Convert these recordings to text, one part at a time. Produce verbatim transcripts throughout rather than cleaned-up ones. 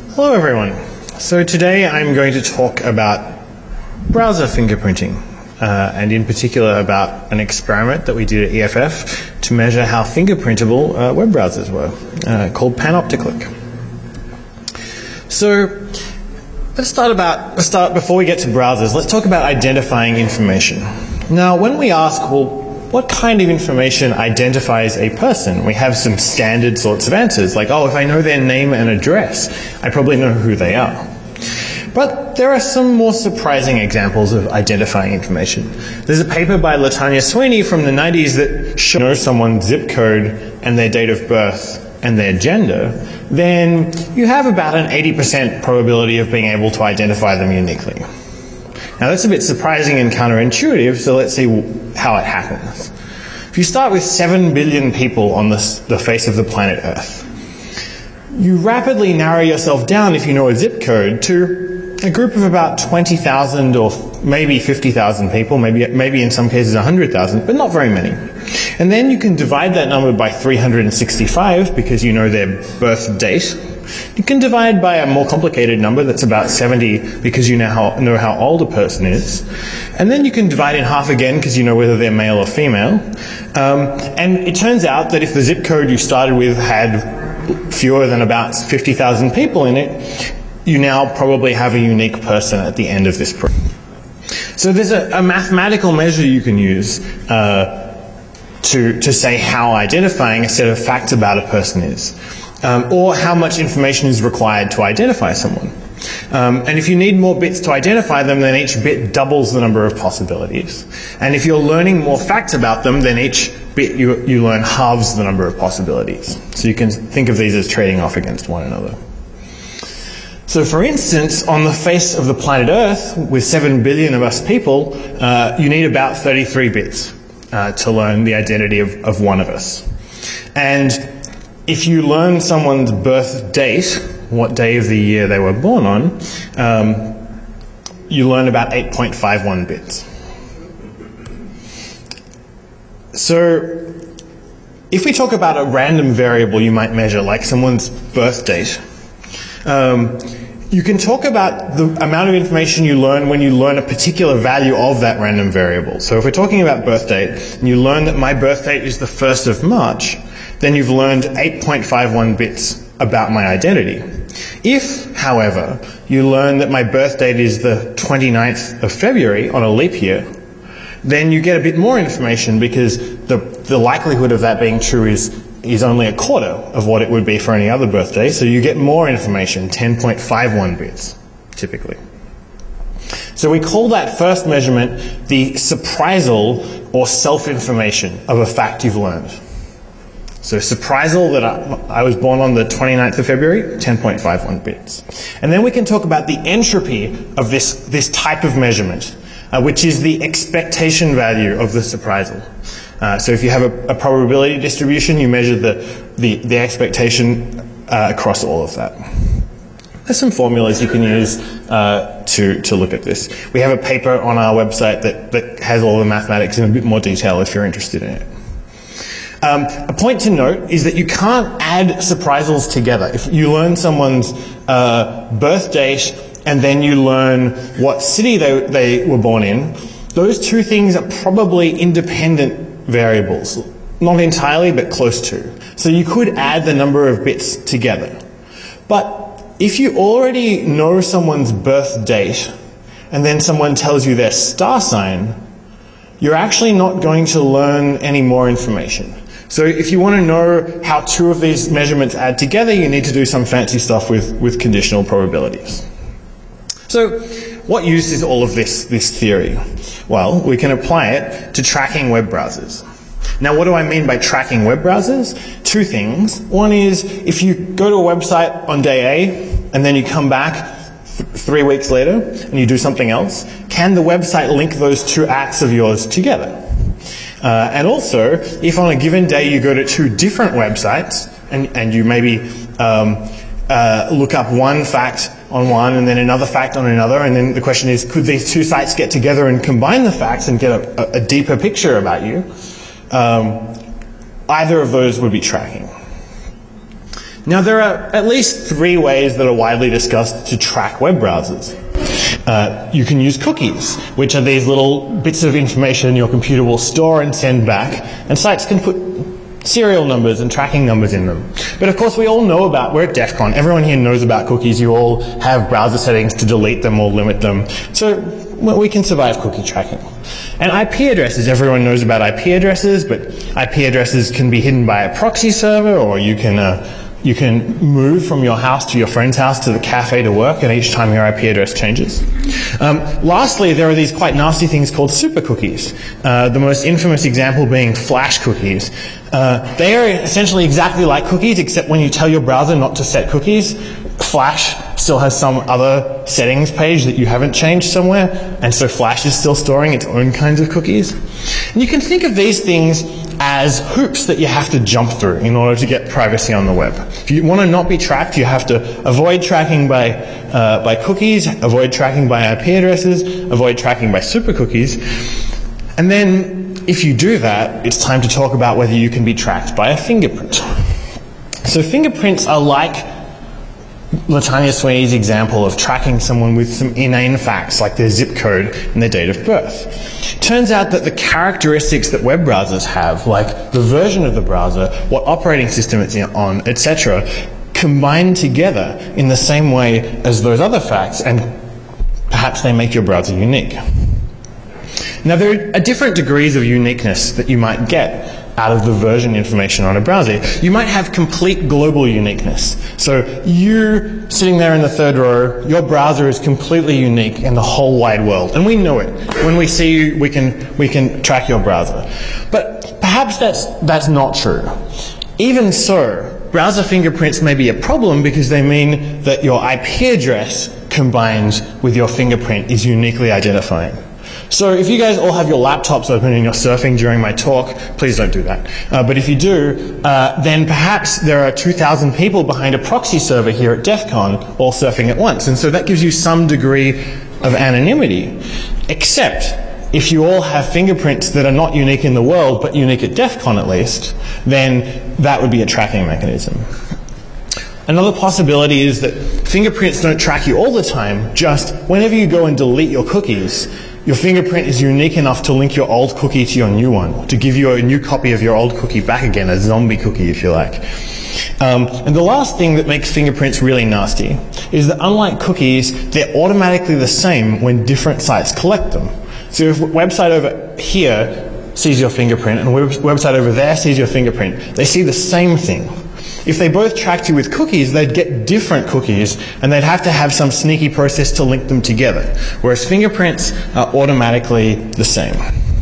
Hello everyone. So today I'm going to talk about browser fingerprinting, uh, and in particular about an experiment that we did at E F F to measure how fingerprintable uh, web browsers were, uh, called Panopticlick. So let's start about, let's start before we get to browsers, let's talk about identifying information. Now when we ask, well, what kind of information identifies a person? We have some standard sorts of answers, like, oh, if I know their name and address, I probably know who they are. But there are some more surprising examples of identifying information. There's a paper by LaTanya Sweeney from the nineties that shows you know someone's zip code and their date of birth and their gender, then you have about an eighty percent probability of being able to identify them uniquely. Now that's a bit surprising and counterintuitive, so let's see how it happens. If you start with seven billion people on this, the face of the planet Earth, you rapidly narrow yourself down, if you know a zip code, to a group of about twenty thousand or maybe fifty thousand people, maybe, maybe in some cases one hundred thousand, but not very many. And then you can divide that number by three hundred sixty-five because you know their birth date. You can divide by a more complicated number that's about seventy because you now know how old a person is. And then you can divide in half again because you know whether they're male or female. Um, and it turns out that if the zip code you started with had fewer than about fifty thousand people in it, you now probably have a unique person at the end of this process. So there's a, a mathematical measure you can use uh, to, to say how identifying a set of facts about a person is. Um, or how much information is required to identify someone. Um, and if you need more bits to identify them, then each bit doubles the number of possibilities. And if you're learning more facts about them, then each bit you, you learn halves the number of possibilities. So you can think of these as trading off against one another. So for instance, on the face of the planet Earth, with seven billion of us people, uh, you need about thirty-three bits uh, to learn the identity of, of one of us. And if you learn someone's birth date, what day of the year they were born on, um, you learn about eight point five one bits. So if we talk about a random variable you might measure, like someone's birth date, um, you can talk about the amount of information you learn when you learn a particular value of that random variable. So if we're talking about birth date, and you learn that my birth date is the first of March, then you've learned eight point five one bits about my identity. If, however, you learn that my birth date is the twenty-ninth of February on a leap year, then you get a bit more information because the, the likelihood of that being true is, is only a quarter of what it would be for any other birthday, so you get more information, ten point five one bits, typically. So we call that first measurement the surprisal or self-information of a fact you've learned. So surprisal that I, I was born on the twenty-ninth of February, ten point five one bits. And then we can talk about the entropy of this, this type of measurement, uh, which is the expectation value of the surprisal. Uh, so if you have a, a probability distribution, you measure the, the, the expectation uh, across all of that. There's some formulas you can use uh, to, to look at this. We have a paper on our website that, that has all the mathematics in a bit more detail if you're interested in it. Um, a point to note is that you can't add surprisals together. If you learn someone's uh, birth date and then you learn what city they, they were born in, those two things are probably independent variables. Not entirely, but close to. So you could add the number of bits together. But if you already know someone's birth date and then someone tells you their star sign, you're actually not going to learn any more information. So if you want to know how two of these measurements add together, you need to do some fancy stuff with, with conditional probabilities. So what use is all of this, this theory? Well, we can apply it to tracking web browsers. Now, what do I mean by tracking web browsers? Two things. One is if you go to a website on day A and then you come back th- three weeks later and you do something else, can the website link those two acts of yours together? Uh, and also, if on a given day you go to two different websites and, and you maybe um, uh, look up one fact on one and then another fact on another, and then the question is, could these two sites get together and combine the facts and get a, a deeper picture about you? Um, either of those would be tracking. Now, there are at least three ways that are widely discussed to track web browsers. Uh, you can use cookies, which are these little bits of information your computer will store and send back, and sites can put serial numbers and tracking numbers in them. But of course, we all know about, we're at DEF CON, everyone here knows about cookies. You all have browser settings to delete them or limit them. So well, we can survive cookie tracking. And I P addresses, everyone knows about I P addresses, but I P addresses can be hidden by a proxy server, or you can uh, you can move from your house to your friend's house to the cafe to work, and each time your I P address changes. Um, lastly, there are these quite nasty things called super cookies. Uh, the most infamous example being flash cookies. Uh, they are essentially exactly like cookies, except when you tell your browser not to set cookies, Flash still has some other settings page that you haven't changed somewhere, and so Flash is still storing its own kinds of cookies. And you can think of these things as hoops that you have to jump through in order to get privacy on the web. If you want to not be tracked, you have to avoid tracking by, uh, by cookies, avoid tracking by I P addresses, avoid tracking by super cookies, and then if you do that, it's time to talk about whether you can be tracked by a fingerprint. So fingerprints are like LaTanya Sweeney's example of tracking someone with some inane facts like their zip code and their date of birth. Turns out that the characteristics that web browsers have, like the version of the browser, what operating system it's on, et cetera, combine together in the same way as those other facts, and perhaps they make your browser unique. Now, there are different degrees of uniqueness that you might get out of the version information on a browser. You might have complete global uniqueness. So you sitting there in the third row, your browser is completely unique in the whole wide world. And we know it. When we see you, we can, we can track your browser. But perhaps that's, that's not true. Even so, browser fingerprints may be a problem because they mean that your I P address combined with your fingerprint is uniquely identifying. So if you guys all have your laptops open and you're surfing during my talk, please don't do that. Uh, but if you do, uh, then perhaps there are two thousand people behind a proxy server here at DEF CON all surfing at once. And so that gives you some degree of anonymity. Except if you all have fingerprints that are not unique in the world, but unique at DEF CON at least, then that would be a tracking mechanism. Another possibility is that fingerprints don't track you all the time, just whenever you go and delete your cookies, your fingerprint is unique enough to link your old cookie to your new one, to give you a new copy of your old cookie back again, a zombie cookie if you like. Um, and the last thing that makes fingerprints really nasty is that unlike cookies, they're automatically the same when different sites collect them. So if a website over here sees your fingerprint and a website over there sees your fingerprint, they see the same thing. If they both tracked you with cookies, they'd get different cookies, and they'd have to have some sneaky process to link them together, whereas fingerprints are automatically the same.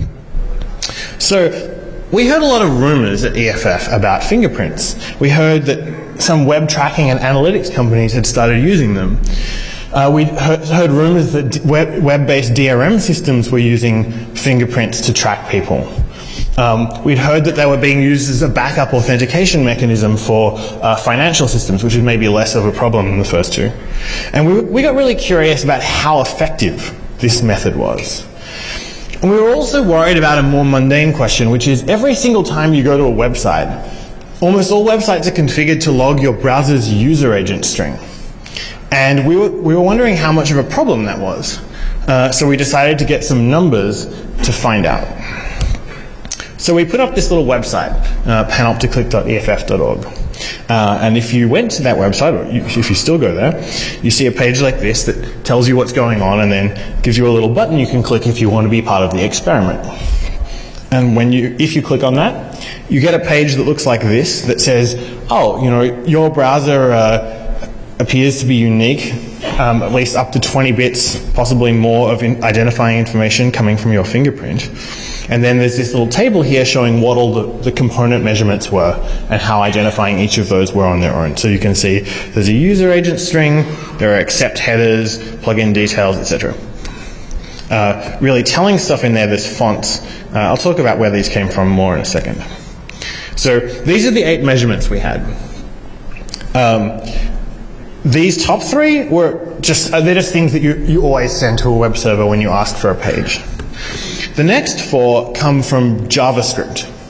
So we heard a lot of rumors at E F F about fingerprints. We heard that some web tracking and analytics companies had started using them. Uh, we heard, heard rumors that web, web-based D R M systems were using fingerprints to track people. Um, we'd heard that they were being used as a backup authentication mechanism for uh, financial systems, which is maybe less of a problem than the first two. And we, we got really curious about how effective this method was. And we were also worried about a more mundane question, which is every single time you go to a website, almost all websites are configured to log your browser's user agent string. And we were, we were wondering how much of a problem that was. Uh, so we decided to get some numbers to find out. So we put up this little website, uh, panopticlick dot E F F dot org. Uh, and if you went to that website, or you, if you still go there, you see a page like this that tells you what's going on and then gives you a little button you can click if you want to be part of the experiment. And when you, if you click on that, you get a page that looks like this that says, oh, you know, your browser uh, appears to be unique, um, at least up to twenty bits, possibly more of in identifying information coming from your fingerprint. And then there's this little table here showing what all the, the component measurements were and how identifying each of those were on their own. So you can see there's a user agent string, there are accept headers, plugin details, et cetera. Uh, really telling stuff in there, there's fonts. Uh, I'll talk about where these came from more in a second. So these are the eight measurements we had. Um, these top three were just, uh, they're just things that you, you always send to a web server when you ask for a page. The next four come from JavaScript.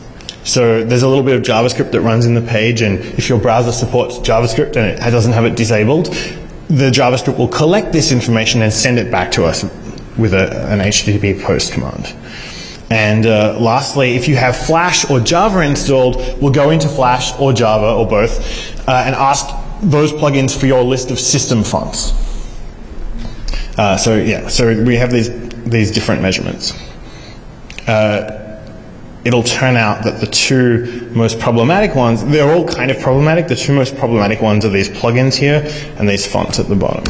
So there's a little bit of JavaScript that runs in the page, and if your browser supports JavaScript and it doesn't have it disabled, the JavaScript will collect this information and send it back to us with a, an H T T P post command. And uh, lastly, if you have Flash or Java installed, we'll go into Flash or Java or both uh, and ask those plugins for your list of system fonts. Uh, so yeah, so we have these these different measurements. Uh, it'll turn out that the two most problematic ones, they're all kind of problematic. The two most problematic ones are these plugins here and these fonts at the bottom.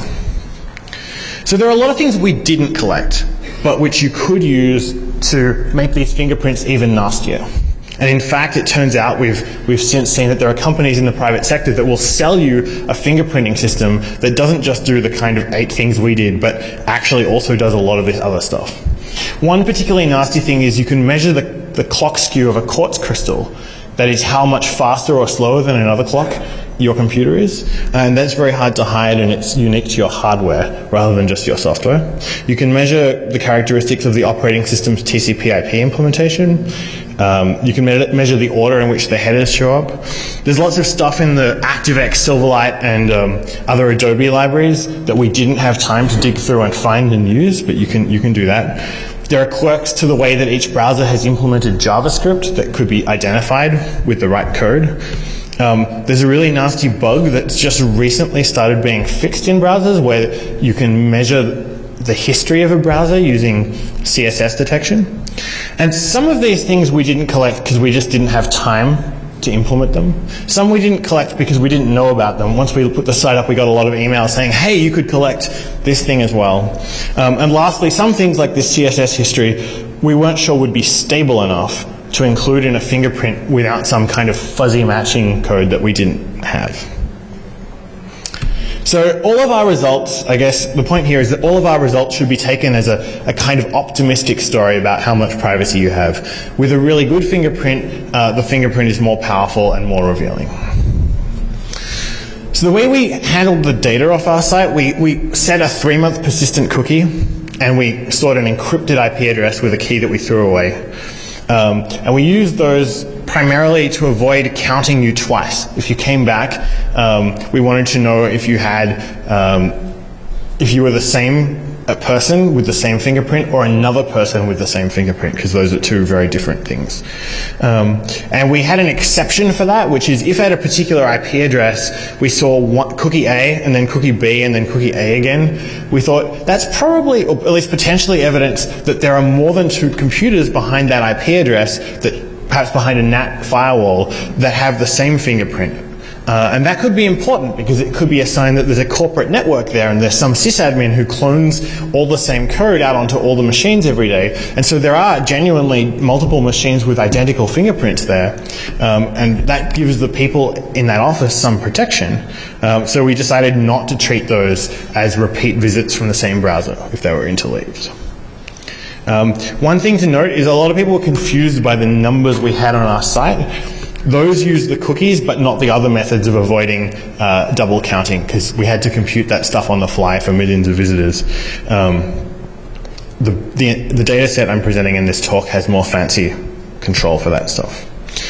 So there are a lot of things we didn't collect, but which you could use to make these fingerprints even nastier. And in fact, it turns out we've, we've since seen that there are companies in the private sector that will sell you a fingerprinting system that doesn't just do the kind of eight things we did, but actually also does a lot of this other stuff. One particularly nasty thing is you can measure the, the clock skew of a quartz crystal. That is how much faster or slower than another clock your computer is. And that's very hard to hide, and it's unique to your hardware rather than just your software. You can measure the characteristics of the operating system's T C P I P implementation. Um, you can me measure the order in which the headers show up. There's lots of stuff in the ActiveX, Silverlight, and um, other Adobe libraries that we didn't have time to dig through and find and use, but you can, you can do that. There are quirks to the way that each browser has implemented JavaScript that could be identified with the right code. Um, there's a really nasty bug that's just recently started being fixed in browsers where you can measure the history of a browser using C S S detection. And some of these things we didn't collect because we just didn't have time to implement them. Some we didn't collect because we didn't know about them. Once we put the site up, we got a lot of emails saying, hey, you could collect this thing as well. Um, and lastly, some things like this C S S history, we weren't sure would be stable enough to include in a fingerprint without some kind of fuzzy matching code that we didn't have. So all of our results, I guess the point here is that all of our results should be taken as a, a kind of optimistic story about how much privacy you have. With a really good fingerprint, uh, the fingerprint is more powerful and more revealing. So the way we handled the data off our site, we, we set a three-month persistent cookie, and we stored an encrypted I P address with a key that we threw away. Um, and we used those primarily to avoid counting you twice. If you came back, um, we wanted to know if you had, um, if you were the same person with the same fingerprint or another person with the same fingerprint, because those are two very different things. Um, and we had an exception for that, which is if at a particular I P address we saw one, cookie A and then cookie B and then cookie A again, we thought that's probably, or at least potentially, evidence that there are more than two computers behind that I P address, that perhaps behind a N A T firewall, that have the same fingerprint. Uh, and that could be important because it could be a sign that there's a corporate network there and there's some sysadmin who clones all the same code out onto all the machines every day. And so there are genuinely multiple machines with identical fingerprints there. Um, and that gives the people in that office some protection. Um, so we decided not to treat those as repeat visits from the same browser if they were interleaved. Um, one thing to note is a lot of people were confused by the numbers we had on our site. Those use the cookies, but not the other methods of avoiding uh, double counting, because we had to compute that stuff on the fly for millions of visitors. Um, the, the, the data set I'm presenting in this talk has more fancy control for that stuff.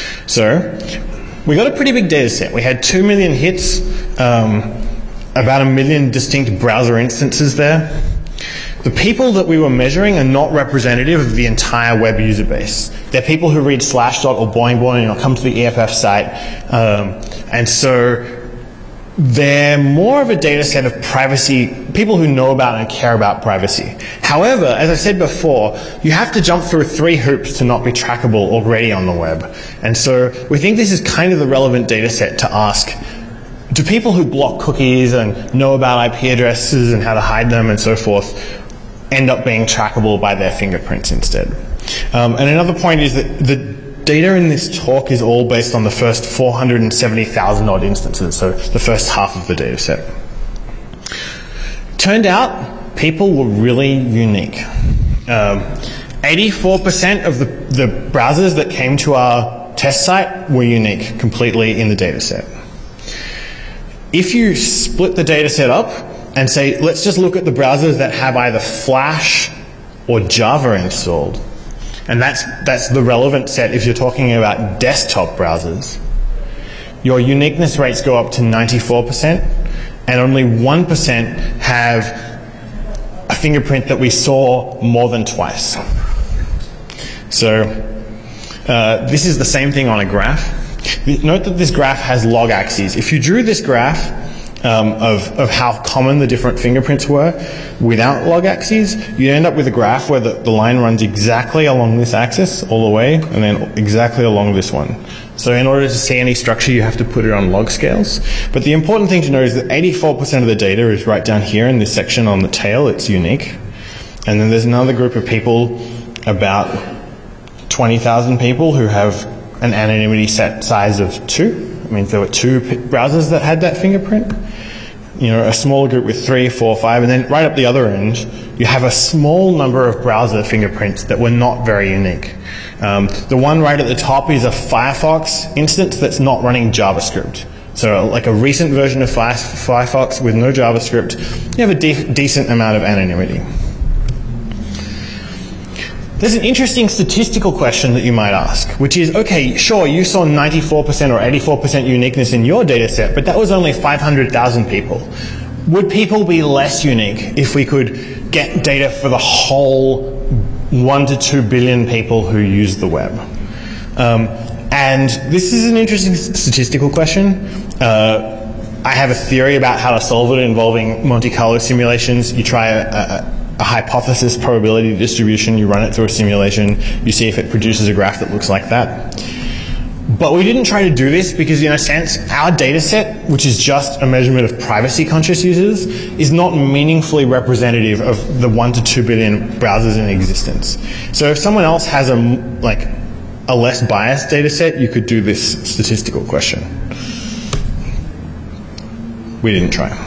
So we got a pretty big data set. We had two million hits, um, about a million distinct browser instances there. The people that we were measuring are not representative of the entire web user base. They're people who read Slashdot or Boing Boing or come to the E F F site. Um, and so they're more of a data set of privacy, people who know about and care about privacy. However, as I said before, you have to jump through three hoops to not be trackable already on the web. And so we think this is kind of the relevant data set to ask, do people who block cookies and know about I P addresses and how to hide them and so forth end up being trackable by their fingerprints instead? Um, and another point is that the data in this talk is all based on the first four hundred seventy thousand odd instances, so the first half of the data set. Turned out people were really unique. Um, eighty-four percent of the, the browsers that came to our test site were unique completely in the data set. If you split the data set up and say, let's just look at the browsers that have either Flash or Java installed, and that's, that's the relevant set if you're talking about desktop browsers, your uniqueness rates go up to ninety-four percent, and only one percent have a fingerprint that we saw more than twice. So uh, this is the same thing on a graph. Note that this graph has log axes. If you drew this graph um, of, of how common the different fingerprints were without log axes, you'd end up with a graph where the, the line runs exactly along this axis all the way, and then exactly along this one. So in order to see any structure, you have to put it on log scales. But the important thing to know is that eighty-four percent of the data is right down here in this section on the tail. It's unique. And then there's another group of people, about twenty thousand people, who have an anonymity set size of two. It means there were two browsers that had that fingerprint. You know, a smaller group with three, four, five, and then right up the other end, you have a small number of browser fingerprints that were not very unique. Um, the one right at the top is a Firefox instance that's not running JavaScript. So like a recent version of Firefox with no JavaScript, you have a de- decent amount of anonymity. There's an interesting statistical question that you might ask, which is, okay, sure, you saw ninety-four percent or eighty-four percent uniqueness in your data set, but that was only five hundred thousand people. Would people be less unique if we could get data for the whole one to two billion people who use the web? Um, and this is an interesting statistical question. Uh, I have a theory about how to solve it involving Monte Carlo simulations. You try a, a a hypothesis probability distribution, you run it through a simulation, you see if it produces a graph that looks like that. But we didn't try to do this because, in a sense, our data set, which is just a measurement of privacy-conscious users, is not meaningfully representative of the one to two billion browsers in existence. So if someone else has a, like, a less biased data set, you could do this statistical question. We didn't try.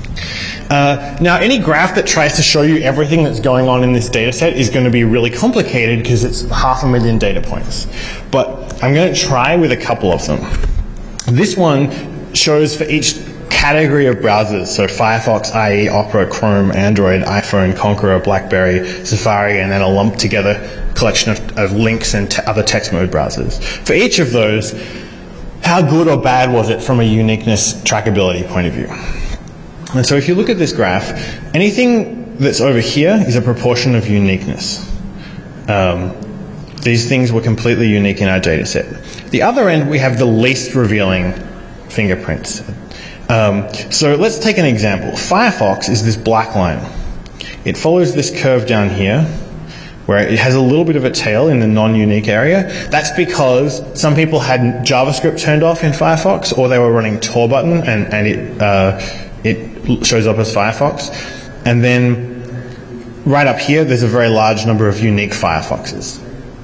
Uh, now, any graph that tries to show you everything that's going on in this data set is going to be really complicated because it's half a million data points. But I'm going to try with a couple of them. This one shows for each category of browsers, so Firefox, I E, Opera, Chrome, Android, iPhone, Konqueror, BlackBerry, Safari, and then a lumped together collection of, of links and te- other text mode browsers. For each of those, how good or bad was it from a uniqueness trackability point of view? And so if you look at this graph, anything that's over here is a proportion of uniqueness. Um, these things were completely unique in our data set. The other end, we have the least revealing fingerprints. Um, so let's take an example. Firefox is this black line. It follows this curve down here, where it has a little bit of a tail in the non-unique area. That's because some people had JavaScript turned off in Firefox, or they were running Tor button, and, and it... Uh, it shows up as Firefox. And then right up here, there's a very large number of unique Firefoxes.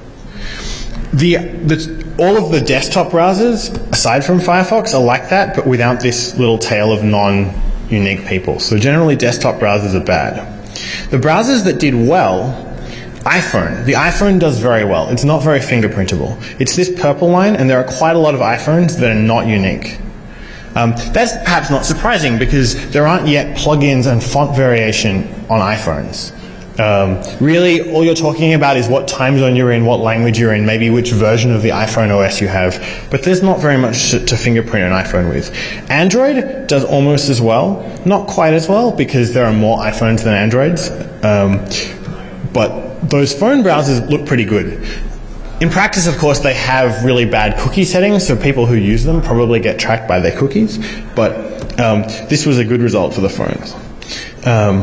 The, the, all of the desktop browsers, aside from Firefox, are like that, but without this little tail of non-unique people. So generally, desktop browsers are bad. The browsers that did well, iPhone. The iPhone does very well. It's not very fingerprintable. It's this purple line, and there are quite a lot of iPhones that are not unique. Um, that's perhaps not surprising because there aren't yet plugins and font variation on iPhones. Um, really, all you're talking about is what time zone you're in, what language you're in, maybe which version of the iPhone O S you have. But there's not very much to, to fingerprint an iPhone with. Android does almost as well. Not quite as well because there are more iPhones than Androids. Um, but those phone browsers look pretty good. In practice, of course, they have really bad cookie settings, so people who use them probably get tracked by their cookies. But um, this was a good result for the phones. Um,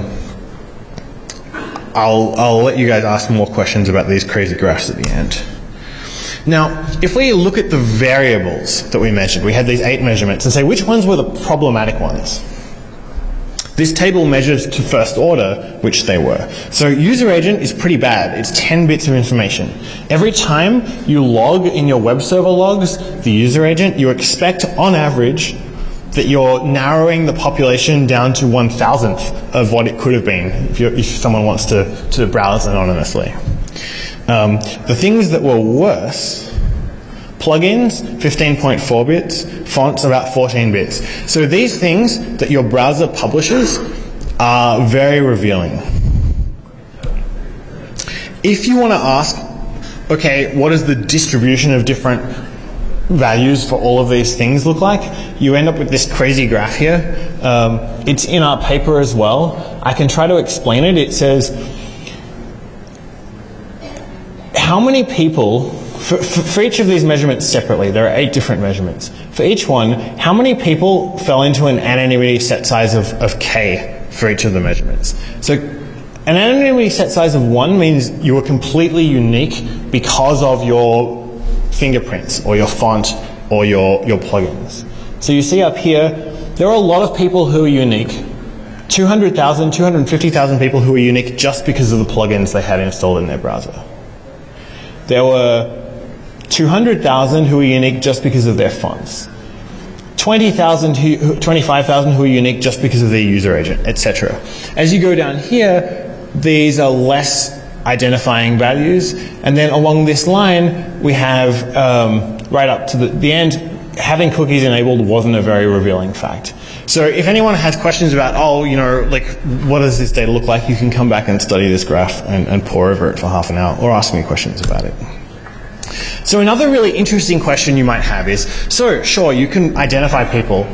I'll, I'll let you guys ask more questions about these crazy graphs at the end. Now, if we look at the variables that we measured, we had these eight measurements, and say which ones were the problematic ones. This table measures to first order, which they were. So user agent is pretty bad. It's ten bits of information. Every time you log in your web server logs the user agent, you expect, on average, that you're narrowing the population down to one thousandth of what it could have been if, you're, if someone wants to, to browse anonymously. Um, the things that were worse, plugins, fifteen point four bits, fonts, about fourteen bits. So these things that your browser publishes are very revealing. If you want to ask okay, what does the distribution of different values for all of these things look like? You end up with this crazy graph here. Um, it's in our paper as well. I can try to explain it. It says, how many people, for, for, for each of these measurements separately, there are eight different measurements. For each one, how many people fell into an anonymity set size of, of k for each of the measurements? So an anonymity set size of one means you are completely unique because of your fingerprints or your font or your, your plugins. So you see up here, there are a lot of people who are unique. two hundred thousand, two hundred fifty thousand people who are unique just because of the plugins they had installed in their browser. There were two hundred thousand who were unique just because of their fonts. twenty thousand, twenty-five thousand who are unique just because of their user agent, et cetera. As you go down here, these are less identifying values. And then along this line, we have, um, right up to the, the end, having cookies enabled wasn't a very revealing fact. So if anyone has questions about, oh, you know, like, what does this data look like, you can come back and study this graph and, and pore over it for half an hour or ask me questions about it. So another really interesting question you might have is, so sure, you can identify people,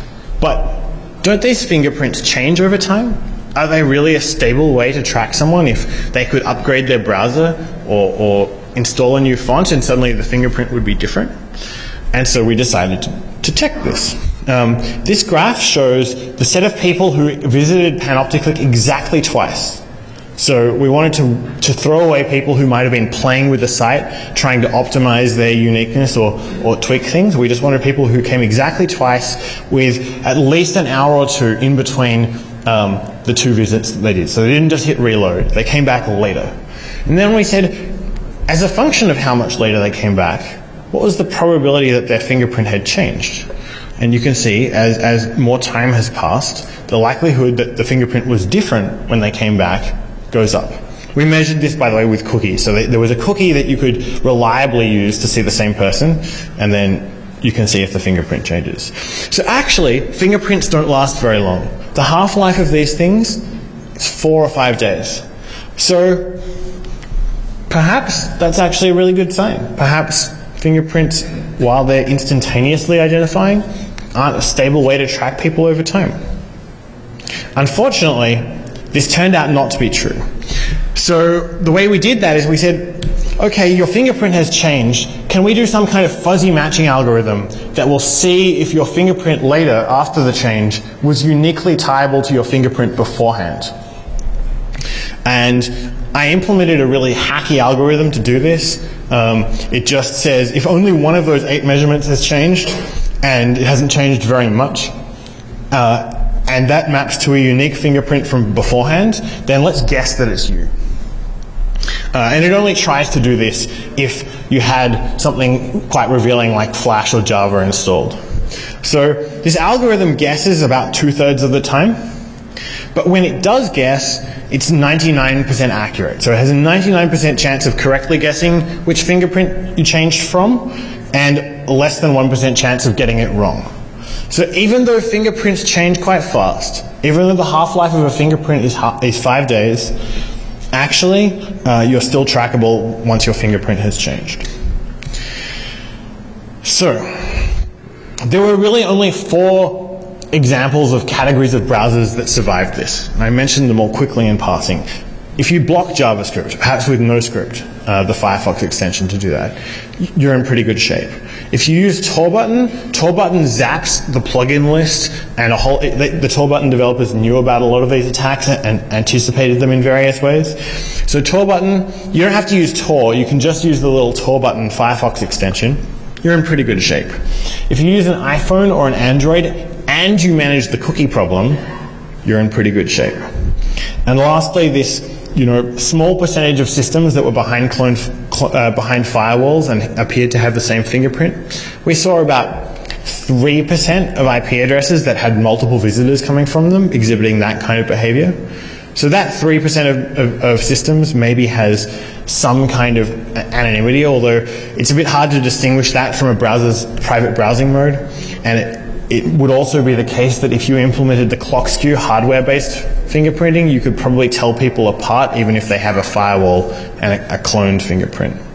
but don't these fingerprints change over time? Are they really a stable way to track someone if they could upgrade their browser or, or install a new font and suddenly the fingerprint would be different? And so we decided to, to check this. Um, this graph shows the set of people who visited Panopticlick exactly twice. So we wanted to, to throw away people who might have been playing with the site, trying to optimize their uniqueness or, or tweak things. We just wanted people who came exactly twice with at least an hour or two in between um, the two visits that they did. So they didn't just hit reload, they came back later. And then we said, as a function of how much later they came back, what was the probability that their fingerprint had changed? And you can see, as, as more time has passed, the likelihood that the fingerprint was different when they came back goes up. We measured this, by the way, with cookies. So there was a cookie that you could reliably use to see the same person, and then you can see if the fingerprint changes. So actually, fingerprints don't last very long. The half-life of these things is four or five days. So perhaps that's actually a really good sign. Perhaps fingerprints, while they're instantaneously identifying, aren't a stable way to track people over time. Unfortunately, this turned out not to be true. So the way we did that is we said, okay, your fingerprint has changed. Can we do some kind of fuzzy matching algorithm that will see if your fingerprint later, after the change, was uniquely tieable to your fingerprint beforehand? And I implemented a really hacky algorithm to do this. Um, it just says if only one of those eight measurements has changed, and it hasn't changed very much, uh, and that maps to a unique fingerprint from beforehand, then let's guess that it's you. Uh, and it only tries to do this if you had something quite revealing like Flash or Java installed. So this algorithm guesses about two-thirds of the time, but when it does guess, it's ninety-nine percent accurate. So it has a ninety-nine percent chance of correctly guessing which fingerprint you changed from, and less than one percent chance of getting it wrong. So even though fingerprints change quite fast, even though the half-life of a fingerprint is, is five days, actually, uh, you're still trackable once your fingerprint has changed. So, there were really only four examples of categories of browsers that survived this. I mentioned them all quickly in passing. If you block JavaScript, perhaps with NoScript, uh, the Firefox extension to do that, you're in pretty good shape. If you use Torbutton, Torbutton zaps the plugin list, and a whole, it, the, the Torbutton developers knew about a lot of these attacks and anticipated them in various ways. So Torbutton, you don't have to use Tor, you can just use the little Torbutton Firefox extension. You're in pretty good shape. If you use an iPhone or an Android and you manage the cookie problem, you're in pretty good shape. And lastly, this you know, small percentage of systems that were behind, clone, uh, behind firewalls and appeared to have the same fingerprint. We saw about three percent of I P addresses that had multiple visitors coming from them exhibiting that kind of behavior. So that three percent of, of, of systems maybe has some kind of anonymity, although it's a bit hard to distinguish that from a browser's private browsing mode. And it, it would also be the case that if you implemented the clock skew hardware-based fingerprinting, you could probably tell people apart even if they have a firewall and a, a cloned fingerprint.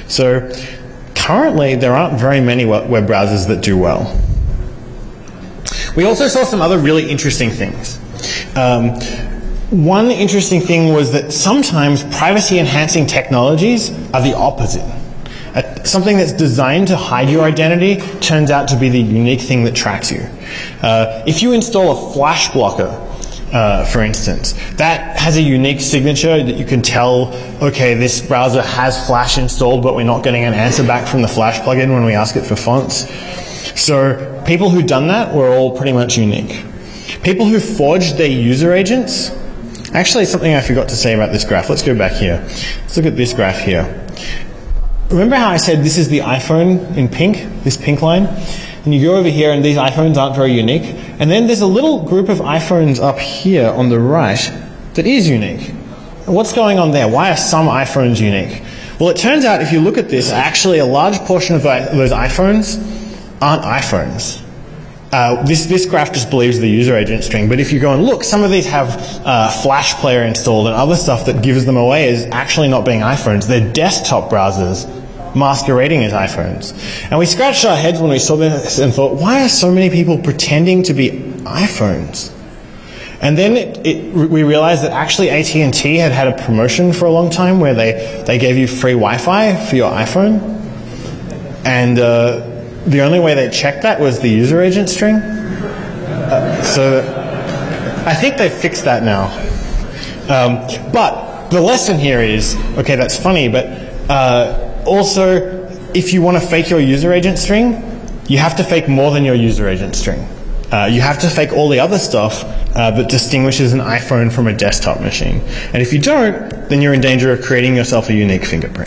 So currently, there aren't very many web browsers that do well. We also saw some other really interesting things. Um, one interesting thing was that sometimes privacy-enhancing technologies are the opposite. Uh, something that's designed to hide your identity turns out to be the unique thing that tracks you. Uh, if you install a flash blocker, uh, for instance, that has a unique signature that you can tell, okay, this browser has Flash installed, but we're not getting an answer back from the Flash plugin when we ask it for fonts. So people who've done that were all pretty much unique. People who forged their user agents, actually something I forgot to say about this graph. Let's go back here. Let's look at this graph here. Remember how I said this is the iPhone in pink, this pink line? And you go over here and these iPhones aren't very unique. And then there's a little group of iPhones up here on the right that is unique. What's going on there? Why are some iPhones unique? Well, it turns out if you look at this, actually a large portion of those iPhones aren't iPhones. Uh, this, this graph just believes the user agent string, but if you go and look, some of these have uh, Flash Player installed and other stuff that gives them away as actually not being iPhones. They're desktop browsers masquerading as iPhones. And we scratched our heads when we saw this and thought, why are so many people pretending to be iPhones? And then it, it, we realized that actually A T and T had had a promotion for a long time where they, they gave you free Wi-Fi for your iPhone. And uh, the only way they checked that was the user agent string. Uh, so I think they've fixed that now. Um, but the lesson here is, okay, that's funny, but uh, also if you want to fake your user agent string, you have to fake more than your user agent string. Uh, you have to fake all the other stuff uh, that distinguishes an iPhone from a desktop machine. And if you don't, then you're in danger of creating yourself a unique fingerprint.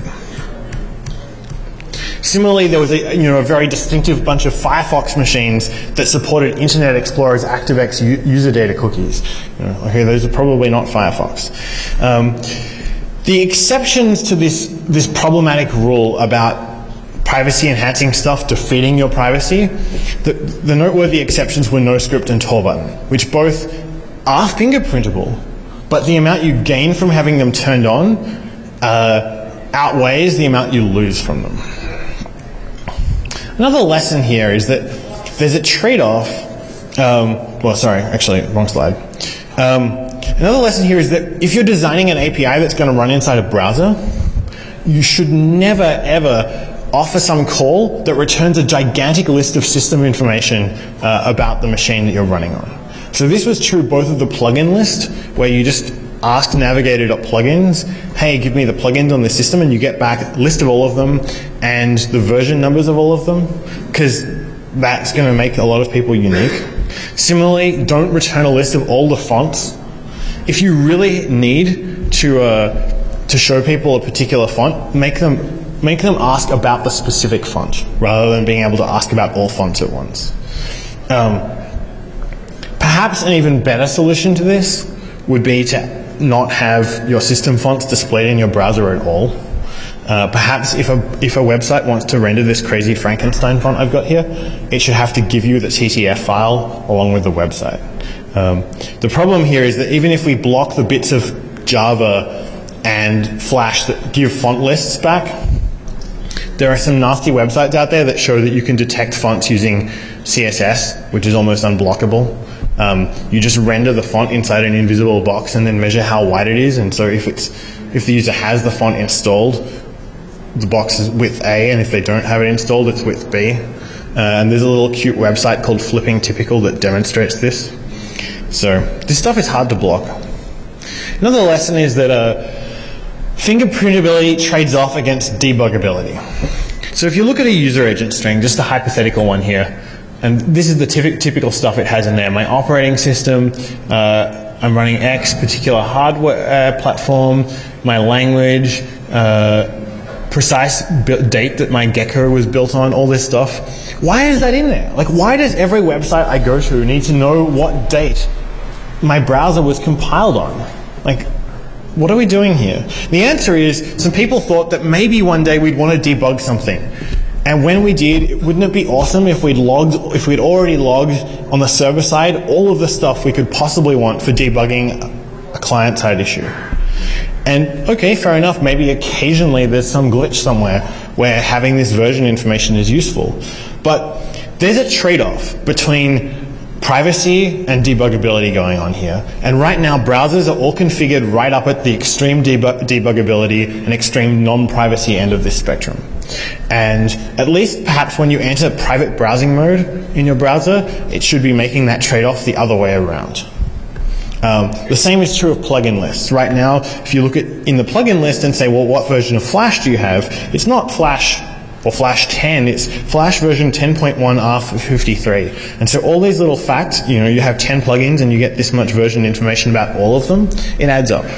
Similarly, there was a, you know, a very distinctive bunch of Firefox machines that supported Internet Explorer's ActiveX u- user data cookies. You know, okay, those are probably not Firefox. Um, the exceptions to this, this problematic rule about privacy-enhancing stuff defeating your privacy, the, the noteworthy exceptions were NoScript and TorButton, which both are fingerprintable, but the amount you gain from having them turned on uh, outweighs the amount you lose from them. Another lesson here is that there's a trade-off. Um, well, sorry, actually, wrong slide. Um, another lesson here is that if you're designing an A P I that's going to run inside a browser, you should never, ever offer some call that returns a gigantic list of system information uh, about the machine that you're running on. So this was true both of the plugin list, where you just ask navigator.plugins, hey, give me the plugins on the system, and you get back a list of all of them and the version numbers of all of them, because that's going to make a lot of people unique. Similarly, don't return a list of all the fonts. If you really need to uh, to show people a particular font, make them make them ask about the specific font rather than being able to ask about all fonts at once. Um, perhaps an even better solution to this would be to not have your system fonts displayed in your browser at all. Uh, perhaps if a, if a website wants to render this crazy Frankenstein font I've got here, it should have to give you the T T F file along with the website. Um, the problem here is that even if we block the bits of Java and Flash that give font lists back, there are some nasty websites out there that show that you can detect fonts using C S S, which is almost unblockable. Um, you just render the font inside an invisible box and then measure how wide it is. And so if it's if the user has the font installed, the box is width A, and if they don't have it installed, it's width B. Uh, and there's a little cute website called Flipping Typical that demonstrates this. So this stuff is hard to block. Another lesson is that uh, fingerprintability trades off against debuggability. So if you look at a user agent string, just a hypothetical one here, and this is the typ- typical stuff it has in there. My operating system, uh, I'm running X particular hardware uh, platform, my language, uh, precise b- date that my Gecko was built on, all this stuff. Why is that in there? Like, why does every website I go to need to know what date my browser was compiled on? Like, what are we doing here? The answer is, some people thought that maybe one day we'd want to debug something. And when we did, wouldn't it be awesome if we'd logged, if we'd already logged on the server side all of the stuff we could possibly want for debugging a client-side issue? And okay, fair enough, maybe occasionally there's some glitch somewhere where having this version information is useful. But there's a trade-off between privacy and debuggability going on here. And right now, browsers are all configured right up at the extreme debug debuggability and extreme non-privacy end of this spectrum. And at least perhaps when you enter private browsing mode in your browser, it should be making that trade-off the other way around. Um, the same is true of plugin lists. Right now, if you look at in the plugin list and say, well, what version of Flash do you have? It's not Flash or Flash ten, it's Flash version ten point one R fifty-three. And so all these little facts, you know, you have ten plugins and you get this much version information about all of them, it adds up.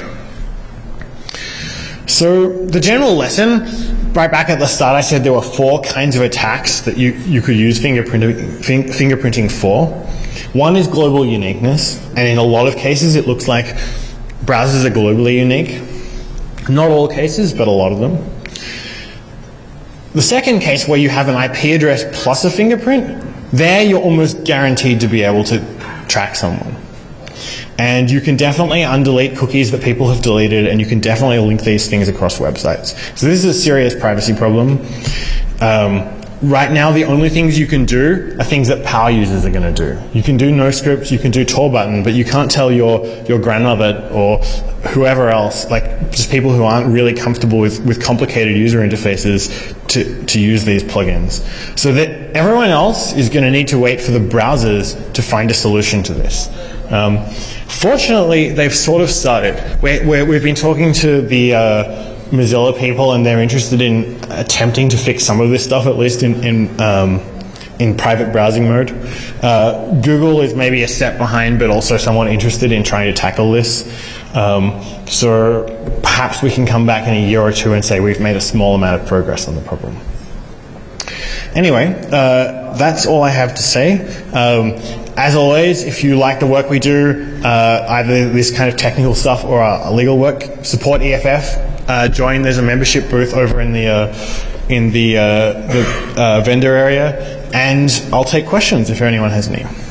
So the general lesson, right back at the start I said there were four kinds of attacks that you, you could use fingerprinting, fing, fingerprinting for. One is global uniqueness, and in a lot of cases it looks like browsers are globally unique. Not all cases, but a lot of them. The second case, where you have an I P address plus a fingerprint, there you're almost guaranteed to be able to track someone. And you can definitely undelete cookies that people have deleted, and you can definitely link these things across websites. So this is a serious privacy problem. Um, right now, the only things you can do are things that power users are going to do. You can do NoScript, you can do Tor button, but you can't tell your, your grandmother or whoever else, like just people who aren't really comfortable with, with complicated user interfaces to, to use these plugins. So that everyone else is going to need to wait for the browsers to find a solution to this. Um, fortunately, they've sort of started. We're, we're, we've been talking to the uh, Mozilla people, and they're interested in attempting to fix some of this stuff, at least in, in, um, in private browsing mode. Uh, Google is maybe a step behind, but also somewhat interested in trying to tackle this. Um, so perhaps we can come back in a year or two and say we've made a small amount of progress on the problem. Anyway, uh, that's all I have to say. Um, as always, if you like the work we do, uh, either this kind of technical stuff or our legal work, support E F F. Uh, join. There's a membership booth over in the uh, in the, uh, the uh, vendor area, and I'll take questions if anyone has any.